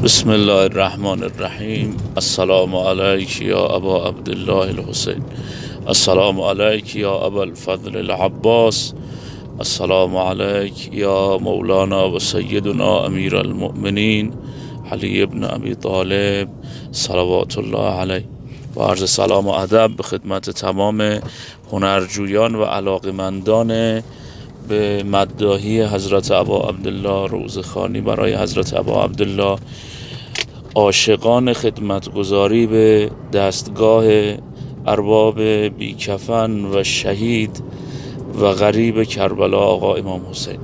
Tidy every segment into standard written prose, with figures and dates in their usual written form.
بسم الله الرحمن الرحیم. السلام علیک یا ابا عبدالله الحسین، السلام علیک یا ابا الفضل العباس، السلام علیک یا مولانا و سیدنا امیر المؤمنین علی ابن ابی طالب صلوات الله علیه. با عرض سلام و ادب به خدمت تمام هنرجویان و علاقمندان به مداحی حضرت ابا عبدالله روزخانی برای حضرت ابا عبدالله، عاشقان خدمتگزاری به دستگاه ارباب بیکفن و شهید و غریب کربلا آقا امام حسین.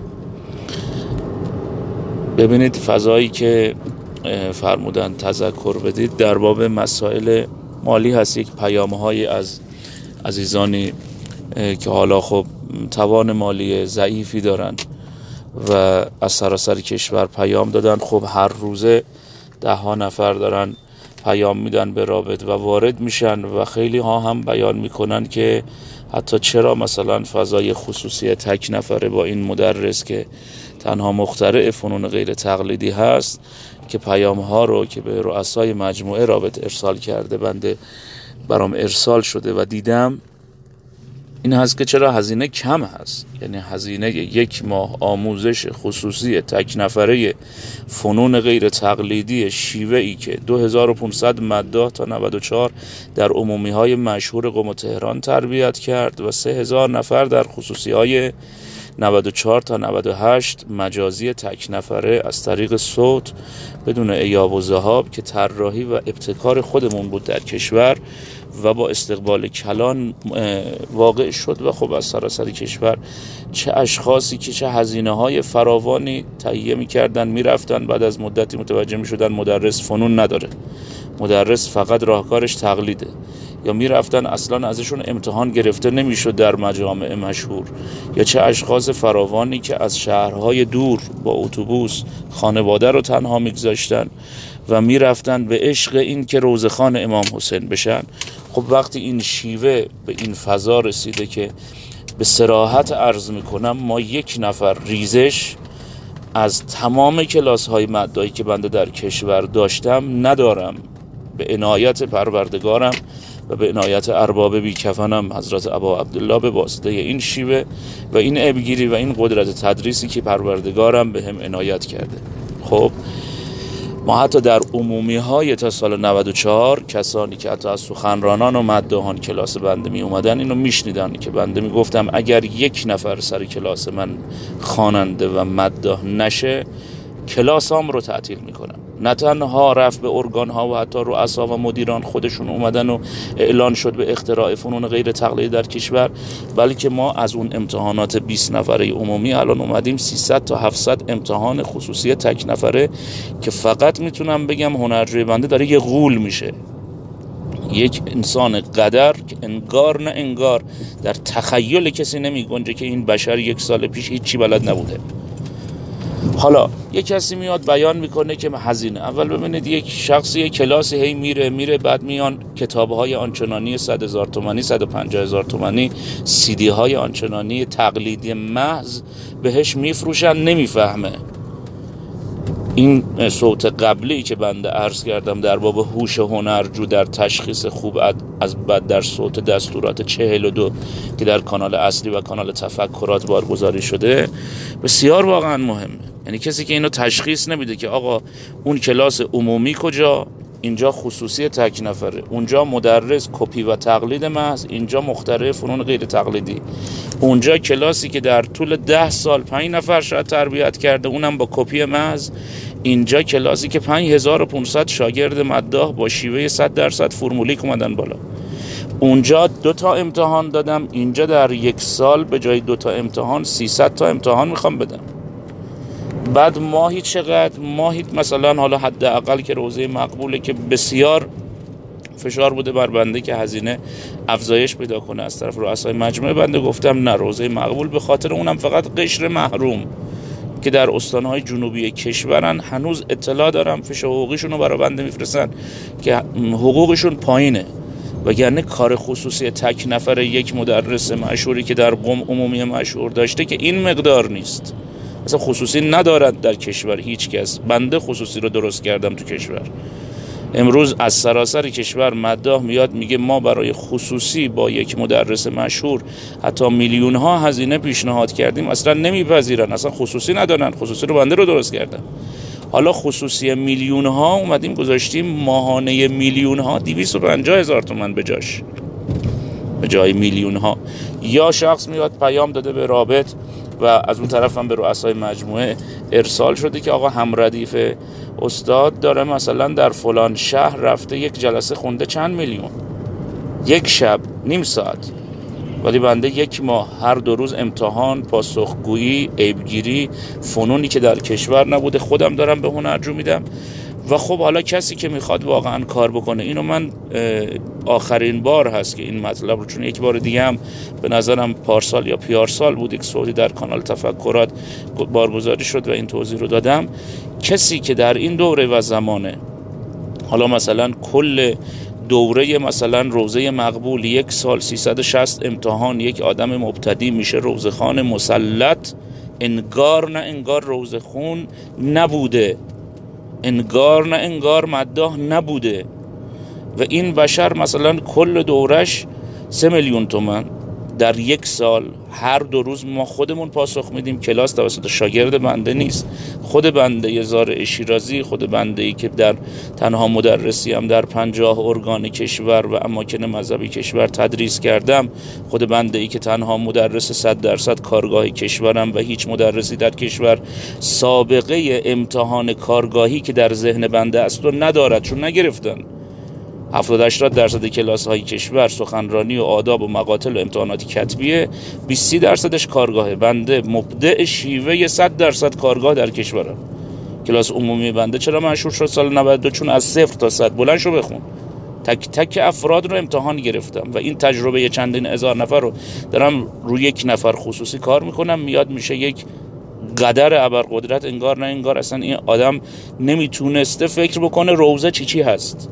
ببینید فضایی که فرمودن تذکر بدید در باب مسائل مالی هست. یک پیام‌های از عزیزانی که حالا خب توان مالی ضعیفی دارن و از سراسر کشور پیام دادن. خب هر روزه 10 نفر دارن پیام میدن به رابط و وارد میشن و خیلی ها هم بیان میکنن که حتی چرا مثلا فضای خصوصی تک نفره با این مدرس که تنها مخترع فنون غیر تقلیدی هست که پیام ها رو که به رؤسای مجموعه رابط ارسال کرده بنده برام ارسال شده و دیدم، این هست که چرا هزینه کم هست. یعنی هزینه 1 ماه آموزش خصوصی تک نفره فنون غیر تقلیدی شیوه‌ای که 2500 مداح تا 94 در عمومی های مشهور قم و تهران تربیت کرد و 3000 نفر در خصوصی های 94 تا 98 مجازی تک نفره از طریق صوت بدون ایاب و ذهاب که طراحی و ابتکار خودمون بود در کشور و با استقبال کلان واقع شد. و خب از سراسر کشور چه اشخاصی که چه هزینه های فراوانی تهیه می‌کردن، می‌رفتن بعد از مدتی متوجه می‌شدن مدرس فنون نداره، مدرس فقط راهکارش تقلیده، یا میرفتن اصلا ازشون امتحان گرفته نمیشد در مجامع مشهور، یا چه اشخاص فراوانی که از شهرهای دور با اتوبوس خانواده رو تنها میگذاشتن و میرفتن به عشق این که روزخان امام حسین بشن. خب وقتی این شیوه به این فضا رسیده که به صراحت عرض میکنم ما 1 نفر ریزش از تمام کلاس های مداحی که بنده در کشور داشتم ندارم، به عنایت پروردگارم و به عنایت ارباب بیکفنم حضرت ابا عبدالله به واسطه این شیوه و این ابگیری و این قدرت تدریسی که پروردگارم به هم عنایت کرده. خب ما حتی در عمومی های تا سال 94 کسانی که حتی از سخنرانان و مداحان کلاس بنده می اومدن اینو میشنیدن که بنده میگفتم اگر 1 نفر سر کلاس من خواننده و مداح نشه کلاسام رو تعطیل میکنم. نه تنها رفت به ارگان ها و حتی رؤسا و مدیران خودشون اومدن و اعلان شد به اختراع فنون غیر تقلیدی در کشور، بلکه ما از اون امتحانات 20 نفره عمومی الان اومدیم 300 تا 700 امتحان خصوصی تک نفره که فقط میتونم بگم هنرجوی بنده داره یه غول میشه. یک انسان قدر که انگار نه انگار در تخیل کسی نمی گنجه که این بشر 1 سال پیش هیچی بلد نبوده. حالا یک کسی میاد بیان میکنه که هزینه، اول ببینید یک شخصی کلاسی هی میره بعد میان کتابهای آنچنانی 100,000 تومانی 150,000 تومانی CD های آنچنانی تقلیدی محض بهش میفروشن، نمیفهمه. این صوت قبلی که بنده عرض کردم در باب هوش هنرجو در تشخیص خوب از بد در صوت دستورات 42 که در کانال اصلی و کانال تفکرات بارگذاری شده بسیار واقعا مهمه. یعنی کسی که اینو تشخیص نمیده که آقا اون کلاس عمومی کجا، اینجا خصوصی تک نفره، اونجا مدرس کپی و تقلید محض، اینجا مخترع فنون غیر تقلیدی، اونجا کلاسی که در طول 10 سال 5 نفر شاید تربیت کرده اونم با کپی محض، اینجا کلاسی که 5500 شاگرد مداح با شیوه 100% فرمولیک اومدن بالا، اونجا 2 تا امتحان دادم، اینجا در 1 سال به جای 2 تا امتحان 300 تا امتحان میخوام بدم. بعد ماهی چقدر؟ ماهی مثلا حالا حداقل که روزه مقبوله که بسیار فشار بوده بر بنده که هزینه افزایش پیدا کنه از طرف رؤسای مجموعه، بنده گفتم نه، روزه مقبول به خاطر اونم فقط قشر محروم که در استانهای جنوبی کشورن هنوز اطلاع دارم فش حقوقیشون رو برای بنده میفرستن که حقوقشون پایینه، وگرنه کار خصوصی تک نفر یک مدرس مشهوری که در قم عمومی مشهور داشته که این مقدار نیست. اصلا خصوصی ندارد در کشور هیچ کس. بنده خصوصی رو درست کردم تو کشور. امروز از سراسر کشور مداح میاد میگه ما برای خصوصی با یک مدرس مشهور حتی میلیون ها هزینه پیشنهاد کردیم، اصلا نمیپذیرن، اصلا خصوصی ندارن، خصوصی رو بنده رو درست کردم. حالا خصوصی میلیون ها اومدیم گذاشتیم ماهانه میلیون ها 250,000 تومان به جای میلیون ها. یا شخص میاد پیام داده به رابط و از اون طرف هم به رؤسای مجموعه ارسال شده که آقا همردیف استاد داره مثلا در فلان شهر رفته یک جلسه خونده چند میلیون، یک شب نیم ساعت، ولی بنده یک ماه هر 2 روز امتحان، پاسخگویی، عیبگیری، فنونی که در کشور نبوده خودم دارم به هنرجو میدم. و خب حالا کسی که میخواد واقعا کار بکنه، اینو من آخرین بار هست که این مطلب رو، چون یک بار دیگه هم به نظرم پارسال یا پیارسال بود یک صوتی در کانال تفکرات بارگذاری شد و این توضیح رو دادم. کسی که در این دوره و زمانه، حالا مثلا کل دوره مثلا روزه مقبول 1 سال 360 امتحان، یک آدم مبتدی میشه روزخوان مسلط، انگار نه انگار روزخون نبوده، انگار نه انگار مداح نبوده. و این بشر مثلا کل دورش 3 میلیون تومان در 1 سال، هر 2 روز ما خودمون پاسخ میدیم. کلاس توسط شاگرد بنده نیست، خود بنده زارع شیرازی، خود بنده ای که در تنها مدرسی هم در 50 ارگان کشور و اماکن مذهبی کشور تدریس کردم، خود بنده ای که تنها مدرس 100% کارگاه کشورم و هیچ مدرسی در کشور سابقه امتحان کارگاهی که در ذهن بنده است و ندارد، چون نگرفتن. 70-80% کلاس های کشور سخنرانی و آداب و مقاتل و امتحاناتی کتبیه، 20-30% کارگاهه. بنده مبدع شیوه 100% کارگاه در کشورم. کلاس عمومی بنده چرا مشهور شد سال 92؟ چون از 0 تا 100 بلند شو بخون، تک تک افراد رو امتحان گرفتم و این تجربه چندین هزار نفر رو دارم روی یک نفر خصوصی کار میکنم. میاد میشه یک قدر ابرقدرت، انگار نه انگار اصلا این آدم نمیتونسته فکر بکنه روزه چی هست.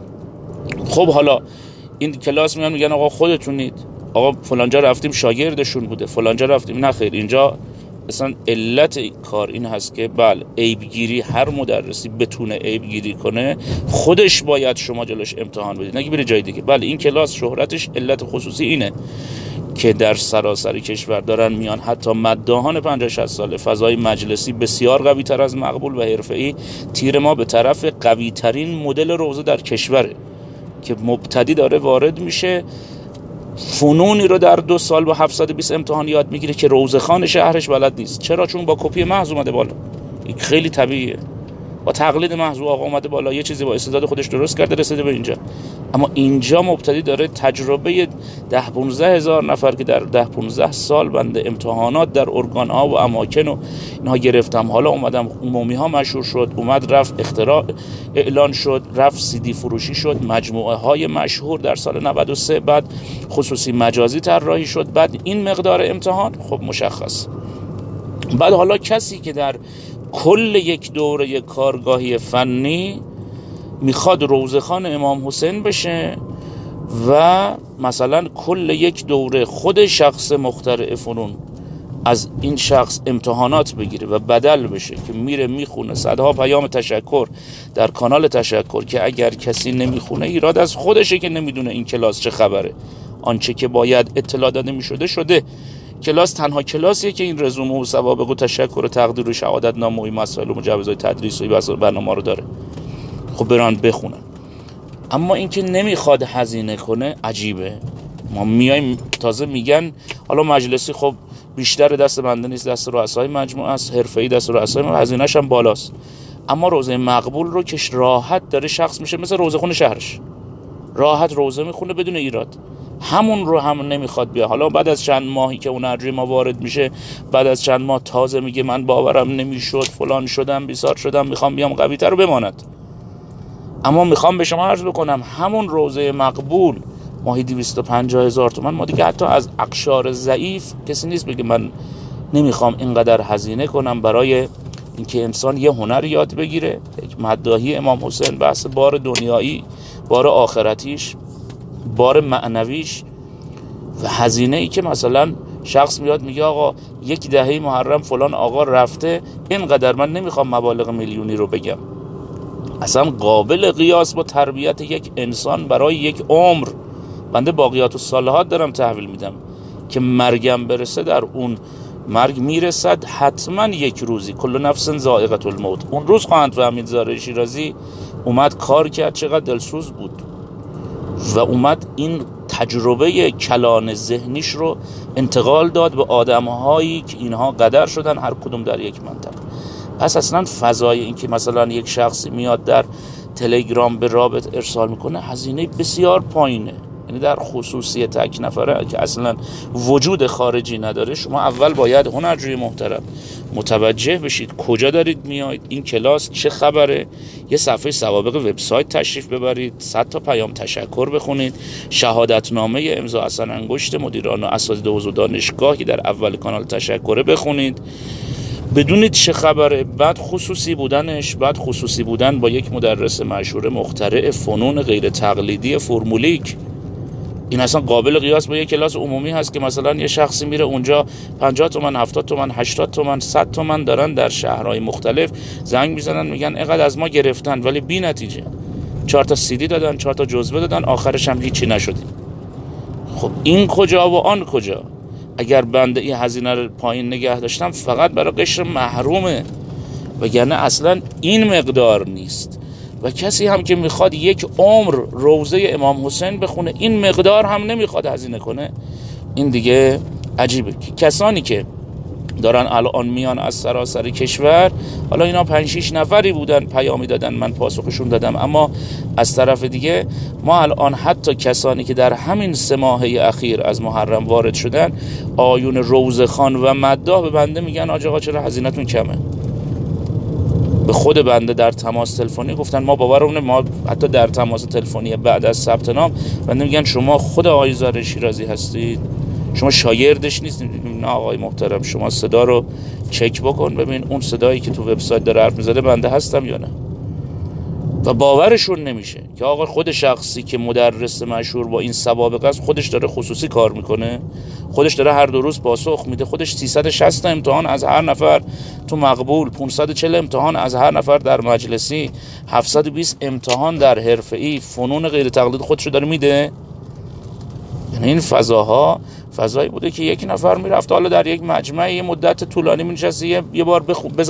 خب حالا این کلاس میگن آقا خودتونید، آقا فلانجا رفتیم شاگردشون بوده، فلانجا رفتیم. نه خیر، اینجا اصلا علت کار این هست که بله عیبگیری، هر مدرسی بتونه عیبگیری کنه خودش باید شما جلوش امتحان بدید، نگی بری جای دیگه. بله این کلاس شهرتش علت خصوصی اینه که در سراسر کشور دارن میان، حتی مداحان 50-60 ساله، فضای مجلسی بسیار قوی تر از مقبول و حرفه‌ای، تیر ما به طرف قوی ترین مدل روزه در کشوره که مبتدی داره وارد میشه، فنونی رو در 2 سال با 720 امتحان یاد میگیره که روزخوان شهرش بلد نیست. چرا؟ چون با کپی محض اومده بالا. این خیلی طبیعیه، با تقلید محض آقا اومده بالا، یه چیزی با استعداد خودش درست کرده رسیده به اینجا. اما اینجا مبتدی داره تجربه 10-15 هزار نفر که در 10-15 سال بنده امتحانات در ارگان‌ها و اماکن و اینها گرفتم. حالا اومدم عمومی ها مشهور شد، اومد رفت اختراع اعلان شد، رفت CD فروشی شد، مجموعه های مشهور در سال 93، بعد خصوصی مجازی طراحی شد، بعد این مقدار امتحان. خب مشخص. بعد حالا کسی که در کل یک دوره کارگاهی فنی میخواد روزخوان امام حسین بشه و مثلا کل یک دوره خود شخص مخترع فنون از این شخص امتحانات بگیره و بدل بشه، که میره میخونه صدها پیام تشکر در کانال تشکر که اگر کسی نمیخونه ایراد از خودشه که نمیدونه این کلاس چه خبره. آنچه که باید اطلاع داده میشده شده. کلاس تنها کلاسیه که این رزومه و سوابق و تشکر و تقدیر و شهادت نامه و مسائل و مجوزهای تدریس و برنامه رو داره. خب بران بخونن. اما اینکه نمیخواد هزینه کنه عجیبه. ما میایم تازه میگن حالا مجلسی، خب بیشتر دست بنده نیست، دست رؤسای مجموعه است، حرفه‌ای دست رؤسای مجموعه، هزینه‌ش هم بالاست. اما روزه مقبول رو که راحت داره شخص میشه مثل روزخون شهرش، راحت روزه میخونه بدون ایراد، همون رو هم نمیخواد بیا. حالا بعد از چند ماهی که اون ارجوی ما وارد میشه، بعد از چند ماه تازه میگه من باورم نمیشد، فلان شدم، بیسار شدم، میخوام بیام قوی تر رو بماند. اما میخوام به شما عرض بکنم همون روزه مقبول ماهی 250,000 تومان، ما دیگه حتی از اقشار ضعیف کسی نیست بگه من نمیخوام اینقدر هزینه کنم برای اینکه انسان یه هنر یاد بگیره. یک مداحی امام حسین، بحث بار دنیایی، بار آخرتیش، بار معنویش و هزینه ای که مثلا شخص میاد میگه آقا یک دهه محرم فلان آقا رفته اینقدر، من نمیخوام مبالغ میلیونی رو بگم، اصلا قابل قیاس با تربیت یک انسان برای یک عمر. بنده باقیات الصالحات دارم تحویل میدم که مرگم برسه، در اون مرگ میرسد حتما یک روزی کل نفس ذائقة الموت، اون روز خواهند فهمید زاره شیرازی اومد کار کرد چقدر دلسوز بود و اومد این تجربه کلان ذهنیش رو انتقال داد به آدم‌هایی که اینها قدر شدن، هر کدوم در یک منطقه. پس اصلا فضای این که مثلا یک شخصی میاد در تلگرام به رابط ارسال میکنه هزینه بسیار پایینه، یعنی در خصوصی تک نفره که اصلا وجود خارجی نداره. شما اول باید هنرجوی محترم متوجه بشید کجا دارید میایید، این کلاس چه خبره، یه صفحه سوابق وبسایت تشریف ببرید، 100 تا پیام تشکر بخونید، شهادتنامه امضا حسن انگشت مدیران و اساتید حوزه دانشگاه که در اول کانال تشکر بخونید، بدونید چه خبره. بعد خصوصی بودنش، بعد خصوصی بودن با یک مدرس مشهور مخترع فنون غیر تقلیدی فرمولیک، این اصلا قابل قیاس با یک کلاس عمومی هست که مثلا یه شخصی میره اونجا 50 تومن 70 تومن 80 تومن 100 تومن دارن در شهرهای مختلف زنگ میزنن میگن اینقدر از ما گرفتن ولی بی نتیجه، 4 تا CD دادن، 4 تا جزوه دادن، آخرش هم هیچی نشدیم. خب این کجا و آن کجا؟ اگر بنده این هزینه رو پایین نگه داشتم فقط برای قشر محرومه، وگرنه اصلا این مقدار نیست. و کسی هم که میخواد یک عمر روضه امام حسین بخونه این مقدار هم نمیخواد هزینه کنه، این دیگه عجیبه. کسانی که دارن الان میان از سراسر کشور، حالا اینا 5-6 نفری بودن پیامی دادن من پاسخشون دادم، اما از طرف دیگه ما الان حتی کسانی که در همین 3 ماهه اخیر از محرم وارد شدن، آیون روضه‌خوان و مداح به بنده میگن آقا چرا هزینه‌تون کمه. به خود بنده در تماس تلفنی گفتن ما باورمون، ما حتی در تماس تلفنی بعد از ثبت نام بنده میگن شما خود آقای زاره شیرازی هستید، شما شاگردش نیستید؟ نه آقای محترم شما صدا رو چک بکن ببین اون صدایی که تو وبسایت داره حرف میزنه بنده هستم یا نه. و باورشون نمیشه که آقا خود شخصی که مدرس مشهور با این سوابق است خودش داره خصوصی کار میکنه، خودش داره هر 2 روز پاسخ میده، خودش 360 امتحان از هر نفر تو مقبول، 540 امتحان از هر نفر در مجلسی، 720 امتحان در حرفه‌ای فنون غیر تقلید خودشو داره میده. یعنی این فضاها فضایی بوده که یک نفر میرفت حالا در یک مجمع یه مدت طولانی مینشسته یه بار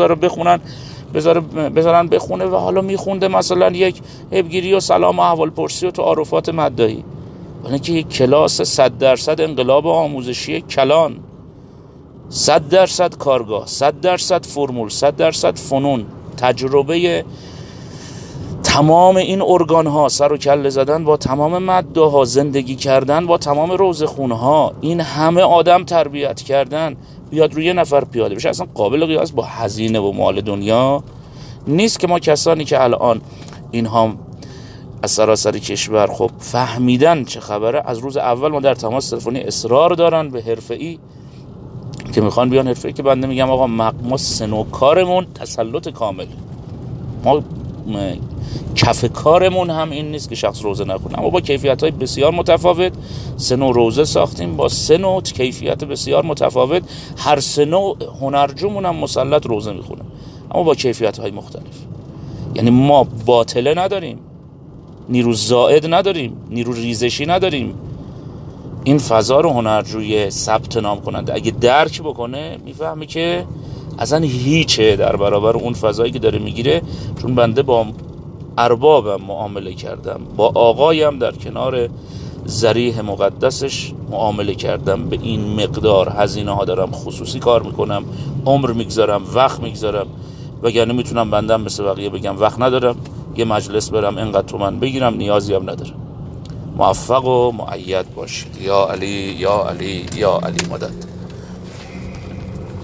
بذارن بخونه و حالا میخونده مثلا یک هبگیری و سلام و احوال پرسی و تعارفات مدعی، ولی که یک کلاس 100% انقلاب آموزشی کلان، 100% کارگاه، 100% فرمول، 100% فنون، تجربه تمام این ارگان ها، سر و کله زدن با تمام ماده ها، زندگی کردن با تمام روزخونه ها، این همه آدم تربیت کردن بیاد روی نفر پیاده بشه، اصلا قابل قیاس با هزینه و مال دنیا نیست. که ما کسانی که الان اینها از سراسر کشور خب فهمیدن چه خبره، از روز اول ما در تماس تلفنی اصرار دارن به حرفه‌ای که میخوان بیان حرفه‌ای، که بنده میگم آقا ما سنو کارمون تسلط کامل، ما کف کارمون هم این نیست که شخص روزه نخونه، اما با کیفیت‌های بسیار متفاوت 3 نوع روزه ساختیم با 3 نوع کیفیت بسیار متفاوت، هر 3 نوع هنرجومون هم مسلط روزه میخونه اما با کیفیت‌های مختلف. یعنی ما باطله نداریم، نیرو زائد نداریم، نیرو ریزشی نداریم. این فضا رو هنرجوی ثبت نام کننده اگه درک بکنه میفهمه که اصلا هیچه در برابر اون فضایی که داره میگیره. چون بنده با اربابم معامله کردم، با آقایم در کنار ذریح مقدسش معامله کردم، به این مقدار هزینه ها دارم خصوصی کار میکنم، عمر میگذارم، وقت میگذارم، وگرنه میتونم بندم مثل بقیه بگم وقت ندارم، یه مجلس برم اینقدر تومن بگیرم، نیازی هم ندارم. موفق و مؤید باشید. یا علی یا علی یا علی مدد.